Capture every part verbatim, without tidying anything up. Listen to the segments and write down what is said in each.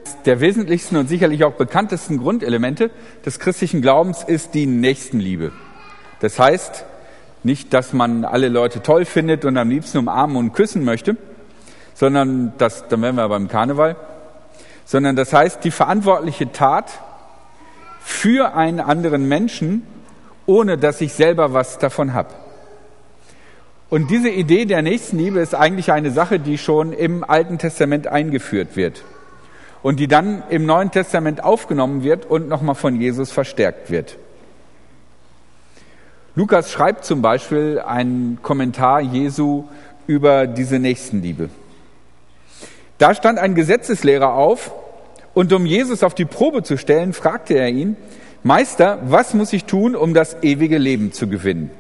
der wesentlichsten und sicherlich auch bekanntesten Grundelemente des christlichen Glaubens ist die Nächstenliebe. Das heißt nicht, dass man alle Leute toll findet und am liebsten umarmen und küssen möchte, sondern das, dann wären wir beim Karneval, sondern das heißt die verantwortliche Tat für einen anderen Menschen, ohne dass ich selber was davon habe. Und diese Idee der Nächstenliebe ist eigentlich eine Sache, die schon im Alten Testament eingeführt wird und die dann im Neuen Testament aufgenommen wird und nochmal von Jesus verstärkt wird. Lukas schreibt zum Beispiel einen Kommentar Jesu über diese Nächstenliebe. Da stand ein Gesetzeslehrer auf und um Jesus auf die Probe zu stellen, fragte er ihn: Meister, was muss ich tun, um das ewige Leben zu gewinnen?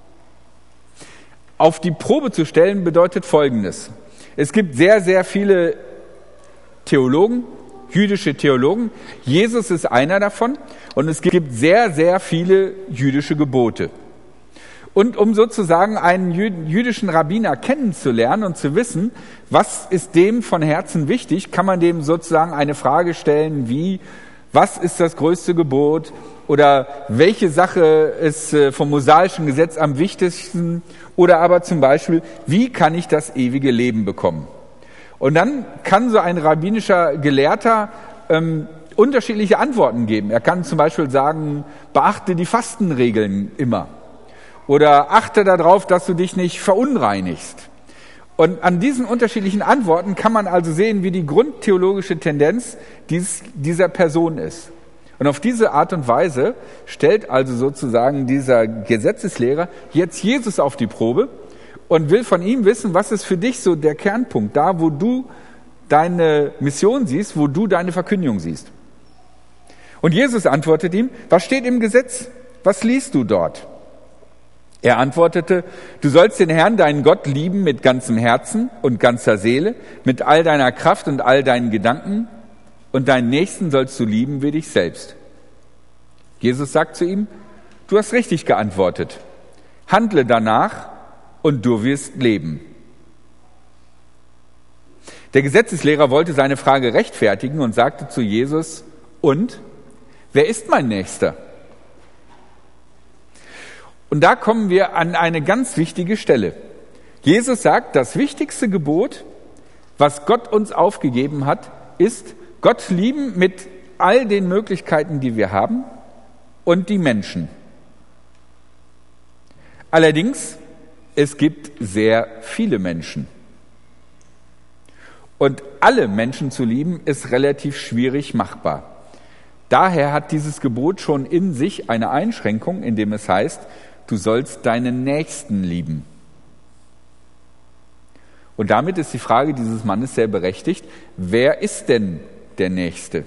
Auf die Probe zu stellen bedeutet Folgendes. Es gibt sehr, sehr viele Theologen, jüdische Theologen. Jesus ist einer davon und es gibt sehr, sehr viele jüdische Gebote. Und um sozusagen einen jüdischen Rabbiner kennenzulernen und zu wissen, was ist dem von Herzen wichtig, kann man dem sozusagen eine Frage stellen wie: Was ist das größte Gebot? Oder welche Sache ist vom mosaischen Gesetz am wichtigsten? Oder aber zum Beispiel, wie kann ich das ewige Leben bekommen? Und dann kann so ein rabbinischer Gelehrter ähm, unterschiedliche Antworten geben. Er kann zum Beispiel sagen: Beachte die Fastenregeln immer. Oder achte darauf, dass du dich nicht verunreinigst. Und an diesen unterschiedlichen Antworten kann man also sehen, wie die grundtheologische Tendenz dies, dieser Person ist. Und auf diese Art und Weise stellt also sozusagen dieser Gesetzeslehrer jetzt Jesus auf die Probe und will von ihm wissen, was ist für dich so der Kernpunkt, da wo du deine Mission siehst, wo du deine Verkündigung siehst. Und Jesus antwortet ihm: Was steht im Gesetz? Was liest du dort? Er antwortete: Du sollst den Herrn, deinen Gott, lieben mit ganzem Herzen und ganzer Seele, mit all deiner Kraft und all deinen Gedanken, und deinen Nächsten sollst du lieben wie dich selbst. Jesus sagt zu ihm: Du hast richtig geantwortet. Handle danach und du wirst leben. Der Gesetzeslehrer wollte seine Frage rechtfertigen und sagte zu Jesus: Und? Wer ist mein Nächster? Und da kommen wir an eine ganz wichtige Stelle. Jesus sagt, das wichtigste Gebot, was Gott uns aufgegeben hat, ist Gott lieben mit all den Möglichkeiten, die wir haben, und die Menschen. Allerdings, es gibt sehr viele Menschen. Und alle Menschen zu lieben, ist relativ schwierig machbar. Daher hat dieses Gebot schon in sich eine Einschränkung, indem es heißt: Du sollst deinen Nächsten lieben. Und damit ist die Frage dieses Mannes sehr berechtigt: Wer ist denn der Nächste?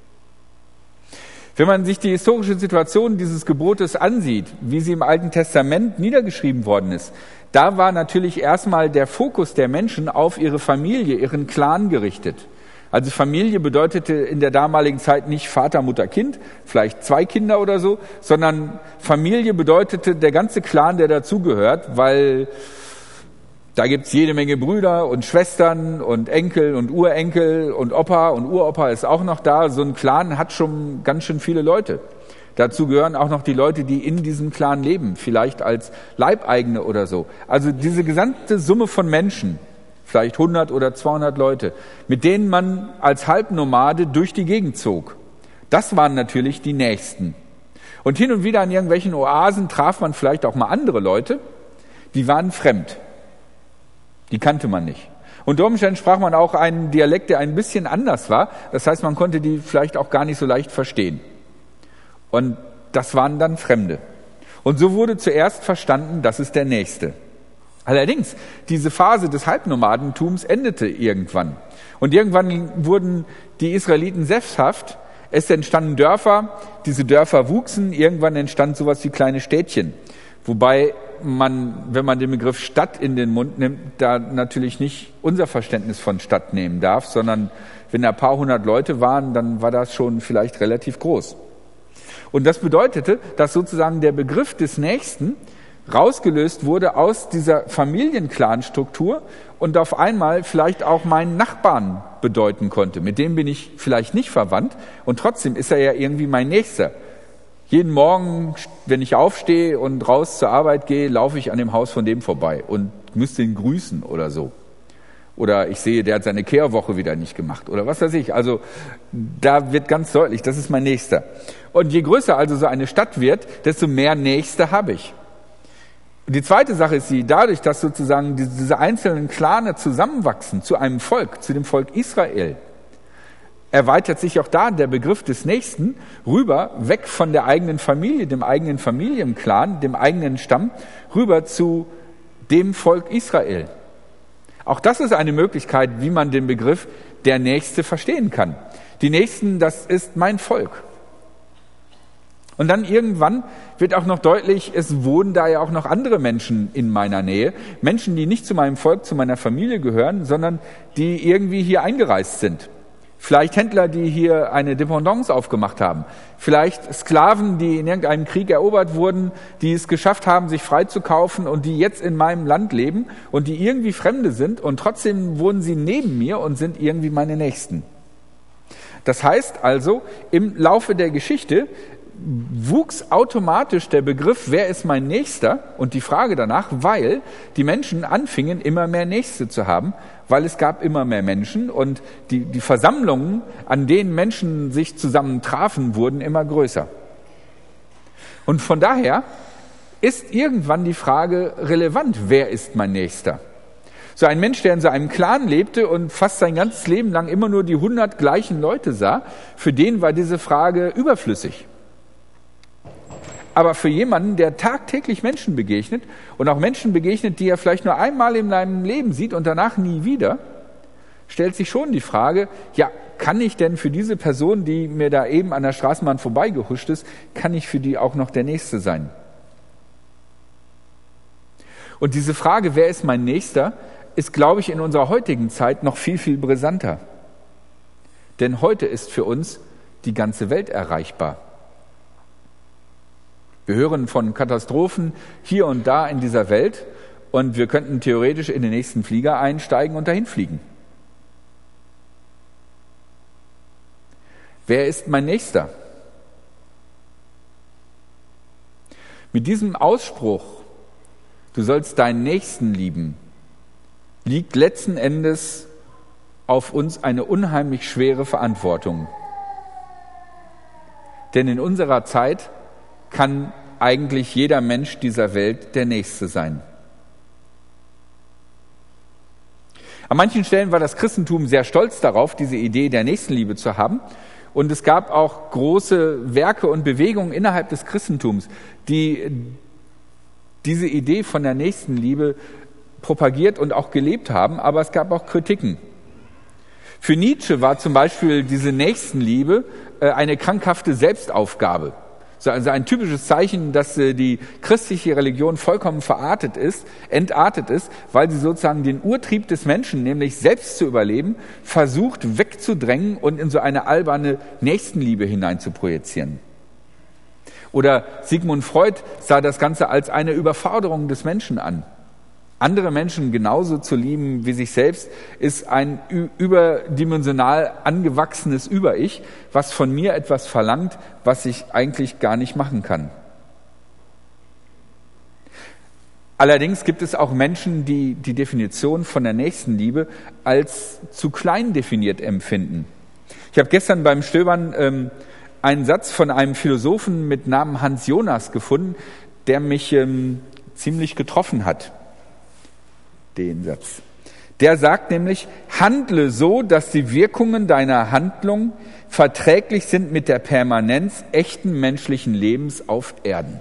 Wenn man sich die historische Situation dieses Gebotes ansieht, wie sie im Alten Testament niedergeschrieben worden ist, da war natürlich erstmal der Fokus der Menschen auf ihre Familie, ihren Clan gerichtet. Also Familie bedeutete in der damaligen Zeit nicht Vater, Mutter, Kind, vielleicht zwei Kinder oder so, sondern Familie bedeutete der ganze Clan, der dazugehört, weil da gibt's jede Menge Brüder und Schwestern und Enkel und Urenkel und Opa und Uropa ist auch noch da. So ein Clan hat schon ganz schön viele Leute. Dazu gehören auch noch die Leute, die in diesem Clan leben, vielleicht als Leibeigene oder so. Also diese gesamte Summe von Menschen, vielleicht hundert oder zweihundert Leute, mit denen man als Halbnomade durch die Gegend zog. Das waren natürlich die Nächsten. Und hin und wieder an irgendwelchen Oasen traf man vielleicht auch mal andere Leute, die waren fremd. Die kannte man nicht. Unter Umständen sprach man auch einen Dialekt, der ein bisschen anders war. Das heißt, man konnte die vielleicht auch gar nicht so leicht verstehen. Und das waren dann Fremde. Und so wurde zuerst verstanden, das ist der Nächste. Allerdings, diese Phase des Halbnomadentums endete irgendwann. Und irgendwann wurden die Israeliten sesshaft. Es entstanden Dörfer, diese Dörfer wuchsen. Irgendwann entstand sowas wie kleine Städtchen. Wobei man, wenn man den Begriff Stadt in den Mund nimmt, da natürlich nicht unser Verständnis von Stadt nehmen darf, sondern wenn da ein paar hundert Leute waren, dann war das schon vielleicht relativ groß. Und das bedeutete, dass sozusagen der Begriff des Nächsten rausgelöst wurde aus dieser Familienclan-Struktur und auf einmal vielleicht auch meinen Nachbarn bedeuten konnte. Mit dem bin ich vielleicht nicht verwandt und trotzdem ist er ja irgendwie mein Nächster. Jeden Morgen, wenn ich aufstehe und raus zur Arbeit gehe, laufe ich an dem Haus von dem vorbei und müsste ihn grüßen oder so. Oder ich sehe, der hat seine Kehrwoche wieder nicht gemacht oder was weiß ich. Also da wird ganz deutlich, das ist mein Nächster. Und je größer also so eine Stadt wird, desto mehr Nächste habe ich. Und die zweite Sache ist die, dadurch, dass sozusagen diese einzelnen Clane zusammenwachsen zu einem Volk, zu dem Volk Israel, erweitert sich auch da der Begriff des Nächsten rüber, weg von der eigenen Familie, dem eigenen Familienclan, dem eigenen Stamm, rüber zu dem Volk Israel. Auch das ist eine Möglichkeit, wie man den Begriff der Nächste verstehen kann. Die Nächsten, das ist mein Volk. Und dann irgendwann wird auch noch deutlich, es wohnen da ja auch noch andere Menschen in meiner Nähe. Menschen, die nicht zu meinem Volk, zu meiner Familie gehören, sondern die irgendwie hier eingereist sind. Vielleicht Händler, die hier eine Dependance aufgemacht haben. Vielleicht Sklaven, die in irgendeinem Krieg erobert wurden, die es geschafft haben, sich freizukaufen und die jetzt in meinem Land leben und die irgendwie Fremde sind und trotzdem wohnen sie neben mir und sind irgendwie meine Nächsten. Das heißt also, im Laufe der Geschichte wuchs automatisch der Begriff, wer ist mein Nächster? Und die Frage danach, weil die Menschen anfingen, immer mehr Nächste zu haben, weil es gab immer mehr Menschen und die, die Versammlungen, an denen Menschen sich zusammen trafen, wurden immer größer. Und von daher ist irgendwann die Frage relevant, wer ist mein Nächster? So ein Mensch, der in so einem Clan lebte und fast sein ganzes Leben lang immer nur die hundert gleichen Leute sah, für den war diese Frage überflüssig. Aber für jemanden, der tagtäglich Menschen begegnet und auch Menschen begegnet, die er vielleicht nur einmal in seinem Leben sieht und danach nie wieder, stellt sich schon die Frage, ja, kann ich denn für diese Person, die mir da eben an der Straßenbahn vorbeigehuscht ist, kann ich für die auch noch der Nächste sein? Und diese Frage, wer ist mein Nächster, ist, glaube ich, in unserer heutigen Zeit noch viel, viel brisanter. Denn heute ist für uns die ganze Welt erreichbar. Wir hören von Katastrophen hier und da in dieser Welt und wir könnten theoretisch in den nächsten Flieger einsteigen und dahin fliegen. Wer ist mein Nächster? Mit diesem Ausspruch, du sollst deinen Nächsten lieben, liegt letzten Endes auf uns eine unheimlich schwere Verantwortung. Denn in unserer Zeit kann eigentlich jeder Mensch dieser Welt der Nächste sein. An manchen Stellen war das Christentum sehr stolz darauf, diese Idee der Nächstenliebe zu haben. Und es gab auch große Werke und Bewegungen innerhalb des Christentums, die diese Idee von der Nächstenliebe propagiert und auch gelebt haben. Aber es gab auch Kritiken. Für Nietzsche war zum Beispiel diese Nächstenliebe eine krankhafte Selbstaufgabe. Also ein typisches Zeichen, dass die christliche Religion vollkommen verartet ist, entartet ist, weil sie sozusagen den Urtrieb des Menschen, nämlich selbst zu überleben, versucht wegzudrängen und in so eine alberne Nächstenliebe hineinzuprojizieren. Oder Sigmund Freud sah das Ganze als eine Überforderung des Menschen an. Andere Menschen genauso zu lieben wie sich selbst, ist ein überdimensional angewachsenes Über-Ich, was von mir etwas verlangt, was ich eigentlich gar nicht machen kann. Allerdings gibt es auch Menschen, die die Definition von der Nächstenliebe als zu klein definiert empfinden. Ich habe gestern beim Stöbern ähm, einen Satz von einem Philosophen mit Namen Hans Jonas gefunden, der mich ähm, ziemlich getroffen hat. Den Satz. Der sagt nämlich, handle so, dass die Wirkungen deiner Handlung verträglich sind mit der Permanenz echten menschlichen Lebens auf Erden.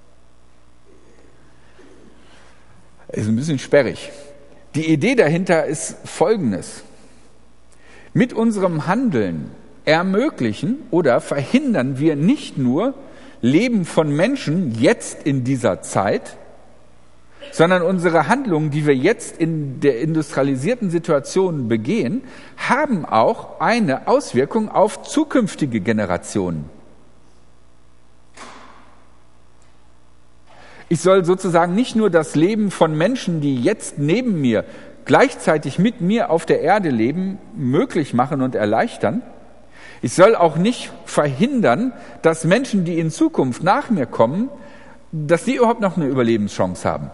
Ist ein bisschen sperrig. Die Idee dahinter ist Folgendes. Mit unserem Handeln ermöglichen oder verhindern wir nicht nur Leben von Menschen jetzt in dieser Zeit, sondern unsere Handlungen, die wir jetzt in der industrialisierten Situation begehen, haben auch eine Auswirkung auf zukünftige Generationen. Ich soll sozusagen nicht nur das Leben von Menschen, die jetzt neben mir gleichzeitig mit mir auf der Erde leben, möglich machen und erleichtern. Ich soll auch nicht verhindern, dass Menschen, die in Zukunft nach mir kommen, dass die überhaupt noch eine Überlebenschance haben.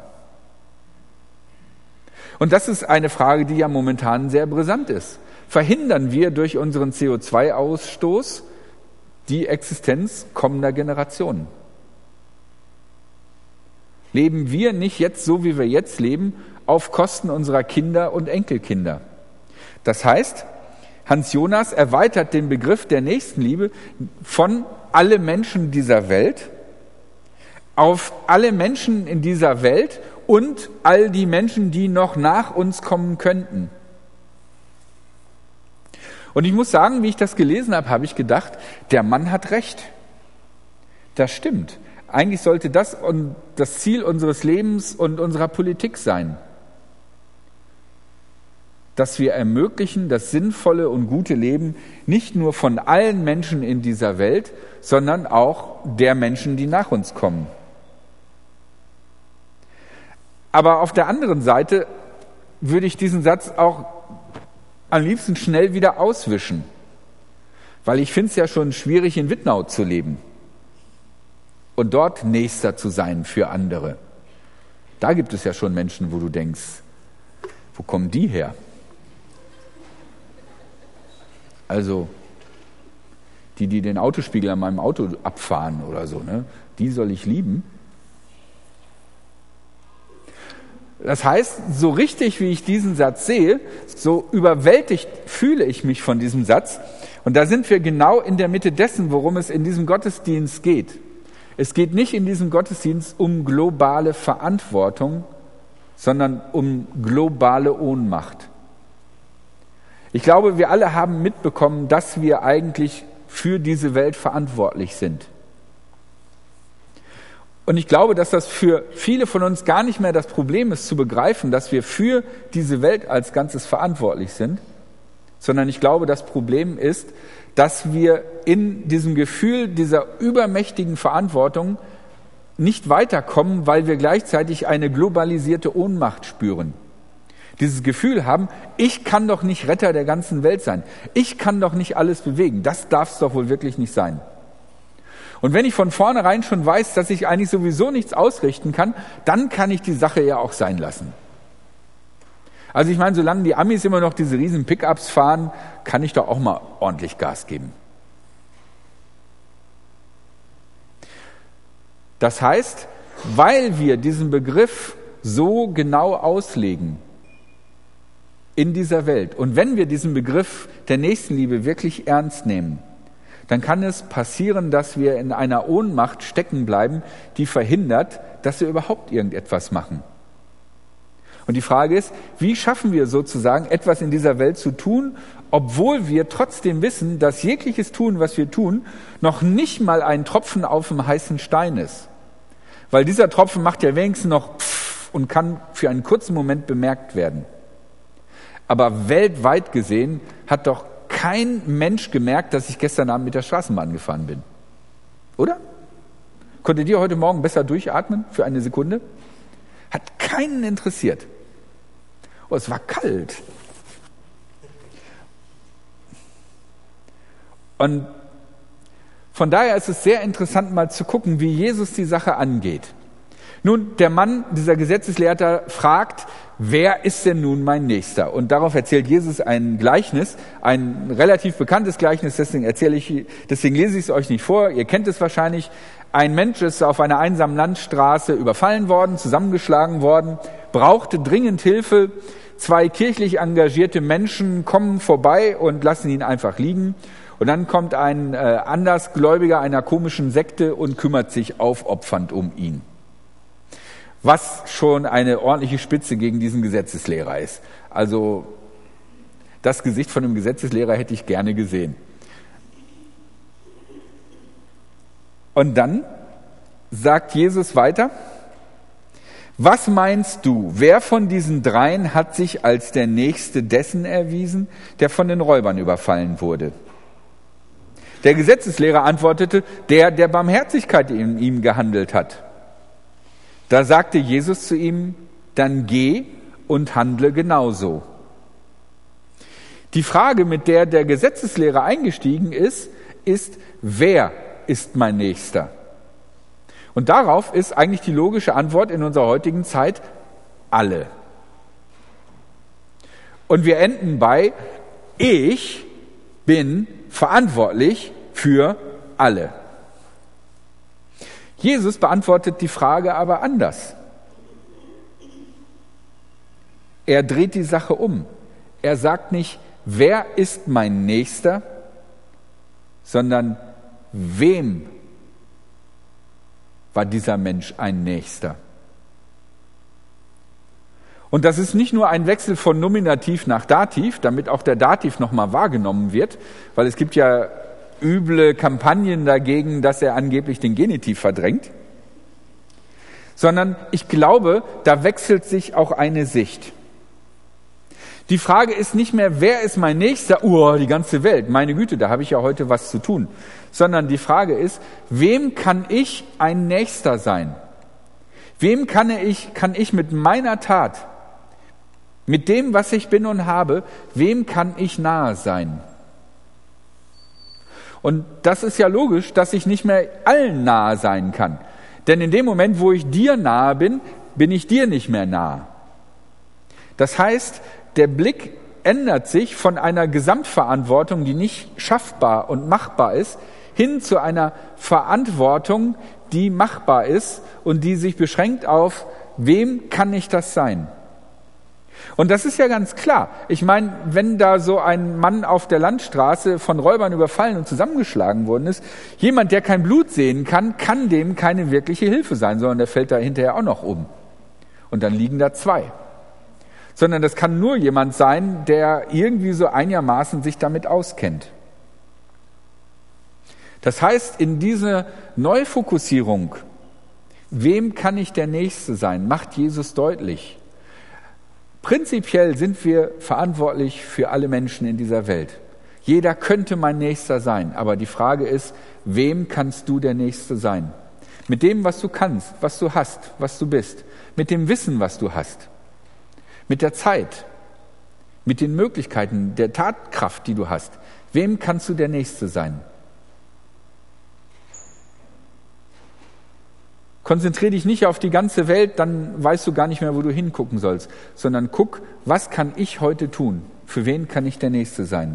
Und das ist eine Frage, die ja momentan sehr brisant ist. Verhindern wir durch unseren C O zwei Ausstoß die Existenz kommender Generationen? Leben wir nicht jetzt so, wie wir jetzt leben, auf Kosten unserer Kinder und Enkelkinder? Das heißt, Hans Jonas erweitert den Begriff der Nächstenliebe von alle Menschen dieser Welt auf alle Menschen in dieser Welt und all die Menschen, die noch nach uns kommen könnten. Und ich muss sagen, wie ich das gelesen habe, habe ich gedacht, der Mann hat recht. Das stimmt. Eigentlich sollte das das Ziel unseres Lebens und unserer Politik sein. Dass wir ermöglichen, das sinnvolle und gute Leben nicht nur von allen Menschen in dieser Welt, sondern auch der Menschen, die nach uns kommen. Aber auf der anderen Seite würde ich diesen Satz auch am liebsten schnell wieder auswischen, weil ich finde es ja schon schwierig, in Wittnau zu leben und dort Nächster zu sein für andere. Da gibt es ja schon Menschen, wo du denkst, wo kommen die her? Also die, die den Autospiegel an meinem Auto abfahren oder so, ne? Die soll ich lieben. Das heißt, so richtig wie ich diesen Satz sehe, so überwältigt fühle ich mich von diesem Satz. Und da sind wir genau in der Mitte dessen, worum es in diesem Gottesdienst geht. Es geht nicht in diesem Gottesdienst um globale Verantwortung, sondern um globale Ohnmacht. Ich glaube, wir alle haben mitbekommen, dass wir eigentlich für diese Welt verantwortlich sind. Und ich glaube, dass das für viele von uns gar nicht mehr das Problem ist, zu begreifen, dass wir für diese Welt als Ganzes verantwortlich sind, sondern ich glaube, das Problem ist, dass wir in diesem Gefühl dieser übermächtigen Verantwortung nicht weiterkommen, weil wir gleichzeitig eine globalisierte Ohnmacht spüren. Dieses Gefühl haben, ich kann doch nicht Retter der ganzen Welt sein. Ich kann doch nicht alles bewegen. Das darf es doch wohl wirklich nicht sein. Und wenn ich von vornherein schon weiß, dass ich eigentlich sowieso nichts ausrichten kann, dann kann ich die Sache ja auch sein lassen. Also ich meine, solange die Amis immer noch diese riesen Pickups fahren, kann ich doch auch mal ordentlich Gas geben. Das heißt, weil wir diesen Begriff so genau auslegen in dieser Welt und wenn wir diesen Begriff der Nächstenliebe wirklich ernst nehmen, dann kann es passieren, dass wir in einer Ohnmacht stecken bleiben, die verhindert, dass wir überhaupt irgendetwas machen. Und die Frage ist, wie schaffen wir sozusagen, etwas in dieser Welt zu tun, obwohl wir trotzdem wissen, dass jegliches Tun, was wir tun, noch nicht mal ein Tropfen auf dem heißen Stein ist. Weil dieser Tropfen macht ja wenigstens noch pff und kann für einen kurzen Moment bemerkt werden. Aber weltweit gesehen hat doch kein Mensch gemerkt, dass ich gestern Abend mit der Straßenbahn gefahren bin. Oder? Konntet ihr heute Morgen besser durchatmen für eine Sekunde? Hat keinen interessiert. Oh, es war kalt. Und von daher ist es sehr interessant, mal zu gucken, wie Jesus die Sache angeht. Nun, der Mann, dieser Gesetzeslehrer, fragt, wer ist denn nun mein Nächster? Und darauf erzählt Jesus ein Gleichnis, ein relativ bekanntes Gleichnis, deswegen erzähle ich, deswegen lese ich es euch nicht vor, ihr kennt es wahrscheinlich. Ein Mensch ist auf einer einsamen Landstraße überfallen worden, zusammengeschlagen worden, brauchte dringend Hilfe. Zwei kirchlich engagierte Menschen kommen vorbei und lassen ihn einfach liegen. Und dann kommt ein äh, Andersgläubiger einer komischen Sekte und kümmert sich aufopfernd um ihn. Was schon eine ordentliche Spitze gegen diesen Gesetzeslehrer ist. Also das Gesicht von einem Gesetzeslehrer hätte ich gerne gesehen. Und dann sagt Jesus weiter, was meinst du, wer von diesen dreien hat sich als der Nächste dessen erwiesen, der von den Räubern überfallen wurde? Der Gesetzeslehrer antwortete, der, der Barmherzigkeit in ihm gehandelt hat. Da sagte Jesus zu ihm, dann geh und handle genauso. Die Frage, mit der der Gesetzeslehrer eingestiegen ist, ist, wer ist mein Nächster? Und darauf ist eigentlich die logische Antwort in unserer heutigen Zeit, alle. Und wir enden bei, ich bin verantwortlich für alle. Jesus beantwortet die Frage aber anders. Er dreht die Sache um. Er sagt nicht, wer ist mein Nächster, sondern wem war dieser Mensch ein Nächster? Und das ist nicht nur ein Wechsel von Nominativ nach Dativ, damit auch der Dativ nochmal wahrgenommen wird, weil es gibt ja üble Kampagnen dagegen, dass er angeblich den Genitiv verdrängt, sondern ich glaube, da wechselt sich auch eine Sicht. Die Frage ist nicht mehr, wer ist mein Nächster? Oh, die ganze Welt, meine Güte, da habe ich ja heute was zu tun. Sondern die Frage ist, wem kann ich ein Nächster sein? Wem kann ich, kann ich mit meiner Tat, mit dem, was ich bin und habe, wem kann ich nahe sein? Und das ist ja logisch, dass ich nicht mehr allen nahe sein kann. Denn in dem Moment, wo ich dir nahe bin, bin ich dir nicht mehr nahe. Das heißt, der Blick ändert sich von einer Gesamtverantwortung, die nicht schaffbar und machbar ist, hin zu einer Verantwortung, die machbar ist und die sich beschränkt auf, wem kann ich das sein? Und das ist ja ganz klar. Ich meine, wenn da so ein Mann auf der Landstraße von Räubern überfallen und zusammengeschlagen worden ist, jemand, der kein Blut sehen kann, kann dem keine wirkliche Hilfe sein, sondern der fällt da hinterher auch noch um. Und dann liegen da zwei. Sondern das kann nur jemand sein, der irgendwie so einigermaßen sich damit auskennt. Das heißt, in dieser Neufokussierung, wem kann ich der Nächste sein, macht Jesus deutlich. Prinzipiell sind wir verantwortlich für alle Menschen in dieser Welt. Jeder könnte mein Nächster sein, aber die Frage ist, wem kannst du der Nächste sein? Mit dem, was du kannst, was du hast, was du bist, mit dem Wissen, was du hast, mit der Zeit, mit den Möglichkeiten, der Tatkraft, die du hast. Wem kannst du der Nächste sein? Konzentriere dich nicht auf die ganze Welt, dann weißt du gar nicht mehr, wo du hingucken sollst, sondern guck, was kann ich heute tun? Für wen kann ich der Nächste sein?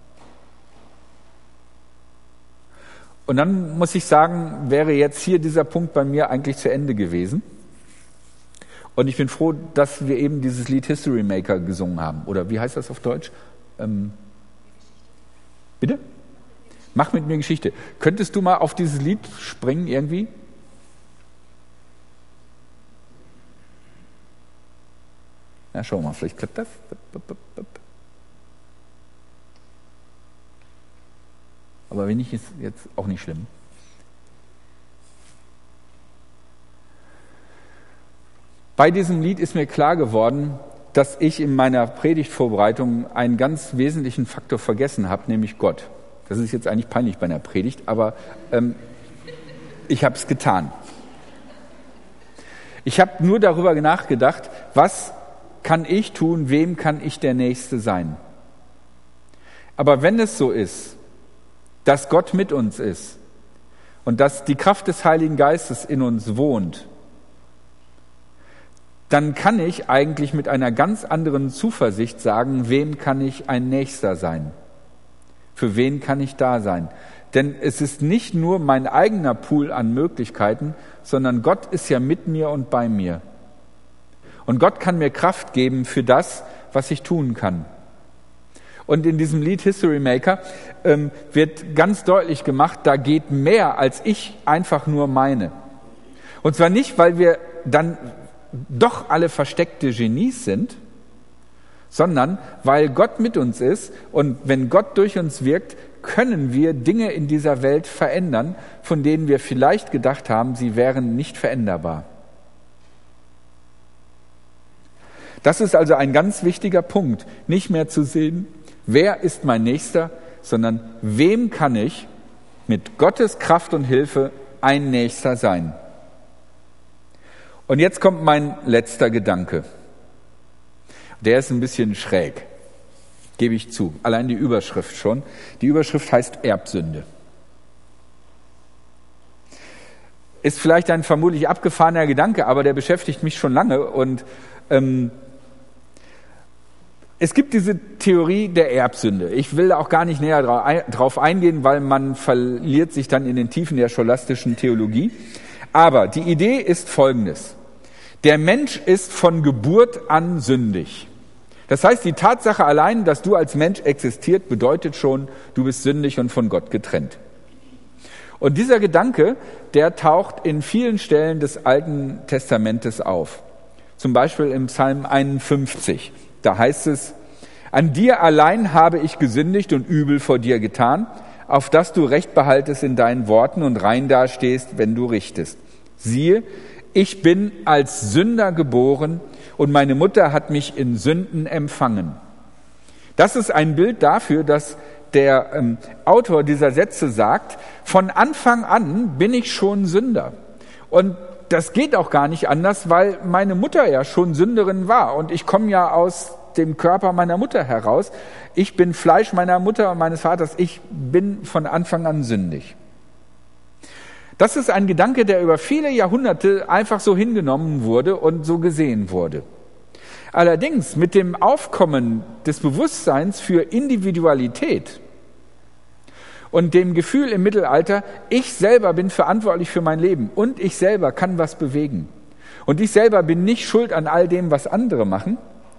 Und dann muss ich sagen, wäre jetzt hier dieser Punkt bei mir eigentlich zu Ende gewesen. Und ich bin froh, dass wir eben dieses Lied History Maker gesungen haben. Oder wie heißt das auf Deutsch? Ähm, bitte? Mach mit mir Geschichte. Könntest du mal auf dieses Lied springen irgendwie? Na, schau mal, vielleicht klappt das. Aber wenn nicht, ist jetzt auch nicht schlimm. Bei diesem Lied ist mir klar geworden, dass ich in meiner Predigtvorbereitung einen ganz wesentlichen Faktor vergessen habe, nämlich Gott. Das ist jetzt eigentlich peinlich bei einer Predigt, aber ähm, ich habe es getan. Ich habe nur darüber nachgedacht, was kann ich tun, wem kann ich der Nächste sein? Aber wenn es so ist, dass Gott mit uns ist und dass die Kraft des Heiligen Geistes in uns wohnt, dann kann ich eigentlich mit einer ganz anderen Zuversicht sagen, wem kann ich ein Nächster sein? Für wen kann ich da sein? Denn es ist nicht nur mein eigener Pool an Möglichkeiten, sondern Gott ist ja mit mir und bei mir. Und Gott kann mir Kraft geben für das, was ich tun kann. Und in diesem Lied History Maker ähm, wird ganz deutlich gemacht, da geht mehr, als ich einfach nur meine. Und zwar nicht, weil wir dann doch alle versteckte Genies sind, sondern weil Gott mit uns ist und wenn Gott durch uns wirkt, können wir Dinge in dieser Welt verändern, von denen wir vielleicht gedacht haben, sie wären nicht veränderbar. Das ist also ein ganz wichtiger Punkt, nicht mehr zu sehen, wer ist mein Nächster, sondern wem kann ich mit Gottes Kraft und Hilfe ein Nächster sein. Und jetzt kommt mein letzter Gedanke. Der ist ein bisschen schräg, gebe ich zu. Allein die Überschrift schon. Die Überschrift heißt Erbsünde. Ist vielleicht ein vermutlich abgefahrener Gedanke, aber der beschäftigt mich schon lange. Und ähm, es gibt diese Theorie der Erbsünde. Ich will da auch gar nicht näher drauf eingehen, weil man verliert sich dann in den Tiefen der scholastischen Theologie. Aber die Idee ist folgendes. Der Mensch ist von Geburt an sündig. Das heißt, die Tatsache allein, dass du als Mensch existiert, bedeutet schon, du bist sündig und von Gott getrennt. Und dieser Gedanke, der taucht in vielen Stellen des Alten Testamentes auf. Zum Beispiel im Psalm einundfünfzig. Da heißt es, an dir allein habe ich gesündigt und übel vor dir getan, auf dass du Recht behaltest in deinen Worten und rein dastehst, wenn du richtest. Siehe, ich bin als Sünder geboren und meine Mutter hat mich in Sünden empfangen. Das ist ein Bild dafür, dass der ähm, Autor dieser Sätze sagt, von Anfang an bin ich schon Sünder. Und das geht auch gar nicht anders, weil meine Mutter ja schon Sünderin war und ich komme ja aus dem Körper meiner Mutter heraus. Ich bin Fleisch meiner Mutter und meines Vaters. Ich bin von Anfang an sündig. Das ist ein Gedanke, der über viele Jahrhunderte einfach so hingenommen wurde und so gesehen wurde. Allerdings mit dem Aufkommen des Bewusstseins für Individualität und dem Gefühl im Mittelalter, ich selber bin verantwortlich für mein Leben und ich selber kann was bewegen und ich selber bin nicht schuld an all dem, was andere machen,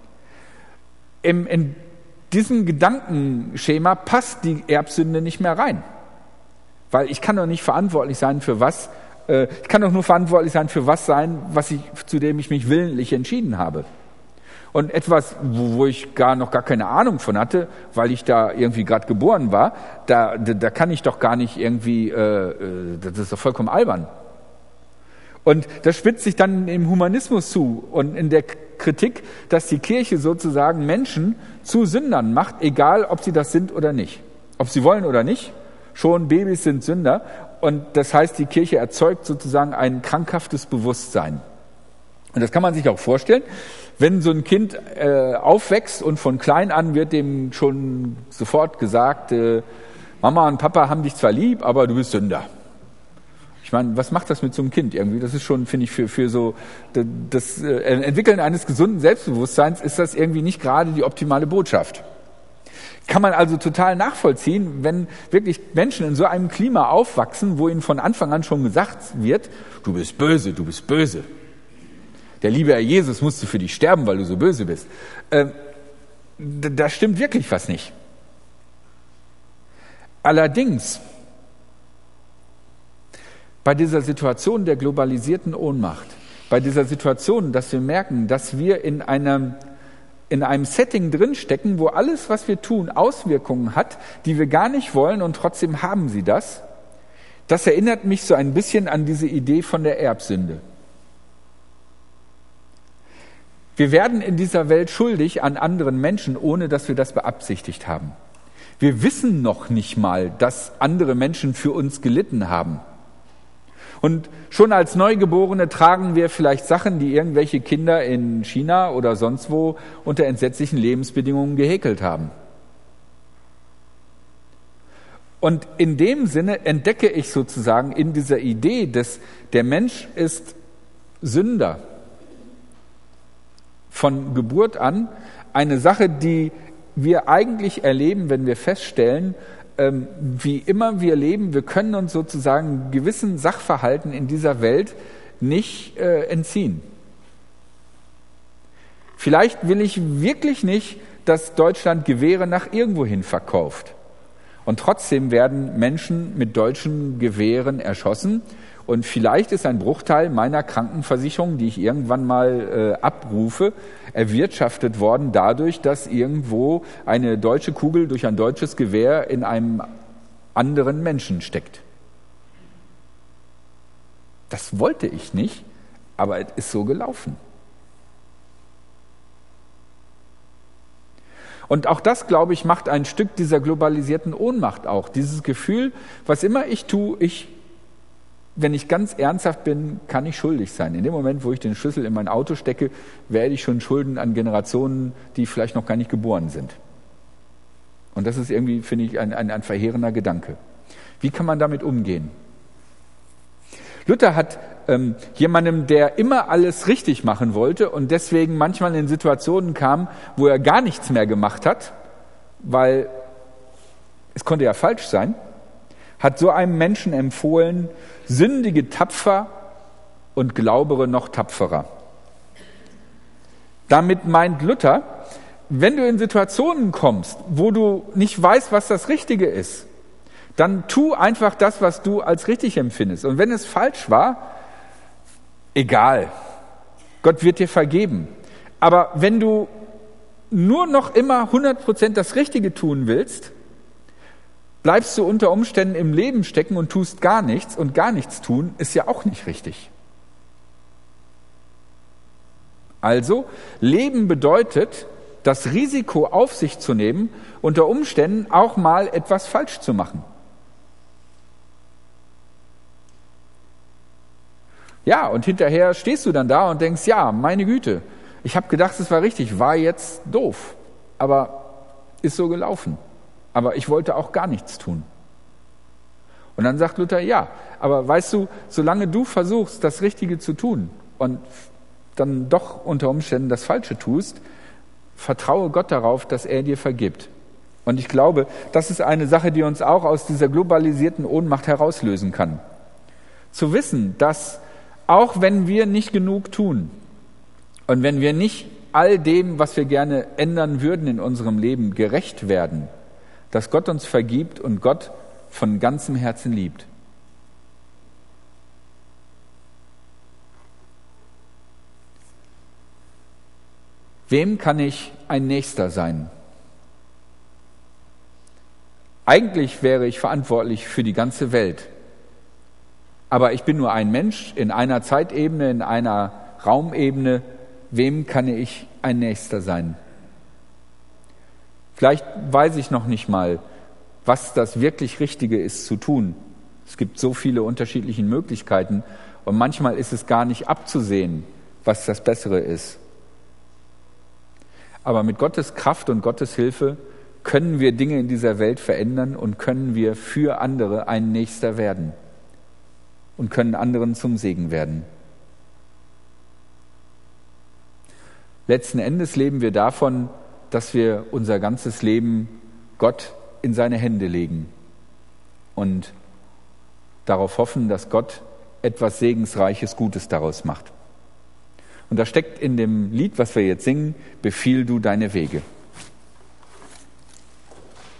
in, in diesem Gedankenschema passt die Erbsünde nicht mehr rein. Weil ich kann doch nicht verantwortlich sein für was, äh, ich kann doch nur verantwortlich sein für was sein, was ich, zu dem ich mich willentlich entschieden habe. Und etwas, wo, wo ich gar noch gar keine Ahnung von hatte, weil ich da irgendwie gerade geboren war, da, da, da kann ich doch gar nicht irgendwie, äh, das ist doch vollkommen albern. Und das spitzt sich dann im Humanismus zu und in der Kritik, dass die Kirche sozusagen Menschen zu Sündern macht, egal ob sie das sind oder nicht. Ob sie wollen oder nicht, schon Babys sind Sünder. Und das heißt, die Kirche erzeugt sozusagen ein krankhaftes Bewusstsein. Und das kann man sich auch vorstellen, wenn so ein Kind äh, aufwächst und von klein an wird dem schon sofort gesagt, äh, Mama und Papa haben dich zwar lieb, aber du bist Sünder. Ich meine, was macht das mit so einem Kind irgendwie? Das ist schon, finde ich, für, für so das äh, Entwickeln eines gesunden Selbstbewusstseins ist das irgendwie nicht gerade die optimale Botschaft. Kann man also total nachvollziehen, wenn wirklich Menschen in so einem Klima aufwachsen, wo ihnen von Anfang an schon gesagt wird, du bist böse, du bist böse. Der liebe Herr Jesus musste für dich sterben, weil du so böse bist. Äh, da stimmt wirklich was nicht. Allerdings, bei dieser Situation der globalisierten Ohnmacht, bei dieser Situation, dass wir merken, dass wir in einem, in einem Setting drinstecken, wo alles, was wir tun, Auswirkungen hat, die wir gar nicht wollen und trotzdem haben sie das, das erinnert mich so ein bisschen an diese Idee von der Erbsünde. Wir werden in dieser Welt schuldig an anderen Menschen, ohne dass wir das beabsichtigt haben. Wir wissen noch nicht mal, dass andere Menschen für uns gelitten haben. Und schon als Neugeborene tragen wir vielleicht Sachen, die irgendwelche Kinder in China oder sonst wo unter entsetzlichen Lebensbedingungen gehäkelt haben. Und in dem Sinne entdecke ich sozusagen in dieser Idee, dass der Mensch ist Sünder von Geburt an, eine Sache, die wir eigentlich erleben, wenn wir feststellen, ähm, wie immer wir leben, wir können uns sozusagen gewissen Sachverhalten in dieser Welt nicht äh, entziehen. Vielleicht will ich wirklich nicht, dass Deutschland Gewehre nach irgendwohin verkauft. Und trotzdem werden Menschen mit deutschen Gewehren erschossen. Und vielleicht ist ein Bruchteil meiner Krankenversicherung, die ich irgendwann mal äh, abrufe, erwirtschaftet worden dadurch, dass irgendwo eine deutsche Kugel durch ein deutsches Gewehr in einem anderen Menschen steckt. Das wollte ich nicht, aber es ist so gelaufen. Und auch das, glaube ich, macht ein Stück dieser globalisierten Ohnmacht auch. Dieses Gefühl, was immer ich tue, ich wenn ich ganz ernsthaft bin, kann ich schuldig sein. In dem Moment, wo ich den Schlüssel in mein Auto stecke, werde ich schon Schulden an Generationen, die vielleicht noch gar nicht geboren sind. Und das ist irgendwie, finde ich, ein, ein, ein verheerender Gedanke. Wie kann man damit umgehen? Luther hat ähm, jemandem, der immer alles richtig machen wollte und deswegen manchmal in Situationen kam, wo er gar nichts mehr gemacht hat, weil es konnte ja falsch sein, hat so einem Menschen empfohlen, sündige tapfer und glaubere noch tapferer. Damit meint Luther, wenn du in Situationen kommst, wo du nicht weißt, was das Richtige ist, dann tu einfach das, was du als richtig empfindest. Und wenn es falsch war, egal. Gott wird dir vergeben. Aber wenn du nur noch immer hundert Prozent das Richtige tun willst, bleibst du unter Umständen im Leben stecken und tust gar nichts, und gar nichts tun ist ja auch nicht richtig. Also, Leben bedeutet, das Risiko auf sich zu nehmen, unter Umständen auch mal etwas falsch zu machen. Ja, und hinterher stehst du dann da und denkst, ja, meine Güte, ich habe gedacht, es war richtig, war jetzt doof, aber ist so gelaufen. Aber ich wollte auch gar nichts tun. Und dann sagt Luther, ja, aber weißt du, solange du versuchst, das Richtige zu tun und dann doch unter Umständen das Falsche tust, vertraue Gott darauf, dass er dir vergibt. Und ich glaube, das ist eine Sache, die uns auch aus dieser globalisierten Ohnmacht herauslösen kann. Zu wissen, dass auch wenn wir nicht genug tun und wenn wir nicht all dem, was wir gerne ändern würden in unserem Leben, gerecht werden, dass Gott uns vergibt und Gott von ganzem Herzen liebt. Wem kann ich ein Nächster sein? Eigentlich wäre ich verantwortlich für die ganze Welt. Aber ich bin nur ein Mensch in einer Zeitebene, in einer Raumebene. Wem kann ich ein Nächster sein? Vielleicht weiß ich noch nicht mal, was das wirklich Richtige ist zu tun. Es gibt so viele unterschiedliche Möglichkeiten und manchmal ist es gar nicht abzusehen, was das Bessere ist. Aber mit Gottes Kraft und Gottes Hilfe können wir Dinge in dieser Welt verändern und können wir für andere ein Nächster werden und können anderen zum Segen werden. Letzten Endes leben wir davon, dass wir unser ganzes Leben Gott in seine Hände legen und darauf hoffen, dass Gott etwas Segensreiches, Gutes daraus macht. Und da steckt in dem Lied, was wir jetzt singen, befiehl du deine Wege.